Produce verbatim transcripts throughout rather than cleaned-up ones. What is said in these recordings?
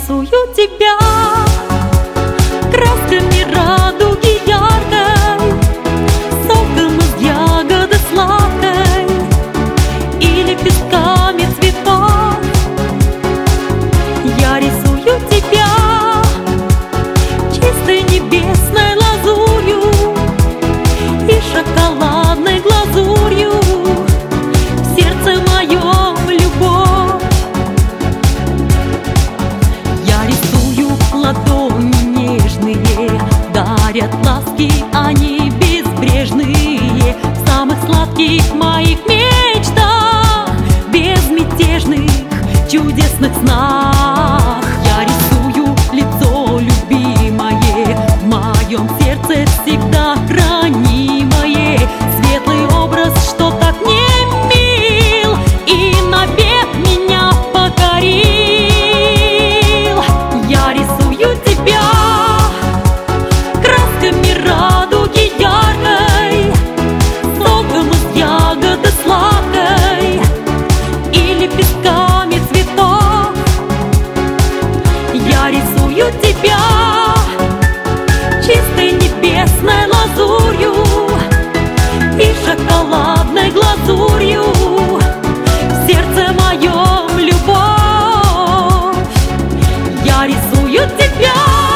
рисую тебя красками радуги яркой, соком из ягоды сладкой и лепестками цветов. Я рисую тебя чистой небесной лазурью и шоколадной глазурью. В сердце моем любовь. Я рисую ладони нежные, дарят ласки они безбрежные. В самых сладких моих мечтах, безмятежных, чудесных снах. Я рисую лицо любимое, в моем сердце всегда хранимое. Светлый образ, что так мне мил и навек меня покорил. Я рисую тебя красками радуги яркой, соком из ягоды сладкой и лепестками цветов. Я рисую тебя чистой небесной лазурью и шоколадной глазурью. В сердце моем любовь. Я рисую тебя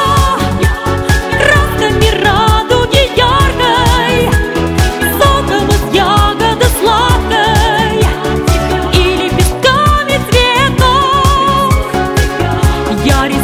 красками радуги яркой, соком из ягоды сладкой и лепестками цветов. Я рисую